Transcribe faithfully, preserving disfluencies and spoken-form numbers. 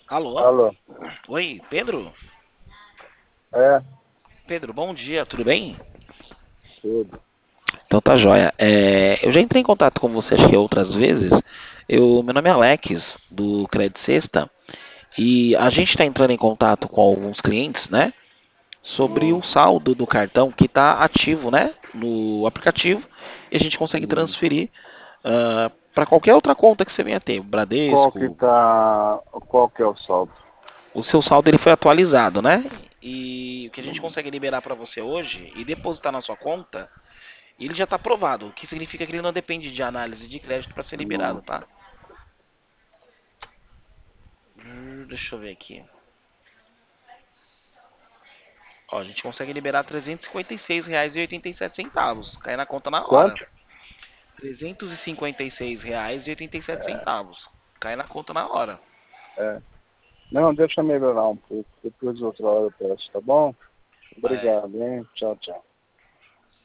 Alô? Alô, Oi, Pedro? é, Pedro, bom dia, tudo bem? tudo. Então tá joia. É, eu já entrei em contato com você acho que outras vezes. Eu, meu nome é Alex, do Credit Sexta, e a gente está entrando em contato com alguns clientes, né? Sobre Hum, o saldo do cartão que está ativo, né? No aplicativo, e a gente consegue hum. transferir para qualquer outra conta que você venha ter, Qual que Bradesco. tá, qual que é o saldo? O seu saldo ele foi atualizado, né? E o que a gente Hum, consegue liberar para você hoje e depositar na sua conta, ele já está aprovado, o que significa que ele não depende de análise de crédito para ser liberado, hum. tá? Hum, Deixa eu ver aqui. Ó, a gente consegue liberar trezentos e cinquenta e seis reais e oitenta e sete centavos. Cai na conta na hora. Quanto? trezentos e cinquenta e seis reais e oitenta e sete É, centavos. Cai na conta na hora. é. Não, deixa eu melhorar um pouco, depois outra hora eu peço, tá bom? É, Obrigado, hein? Tchau, tchau.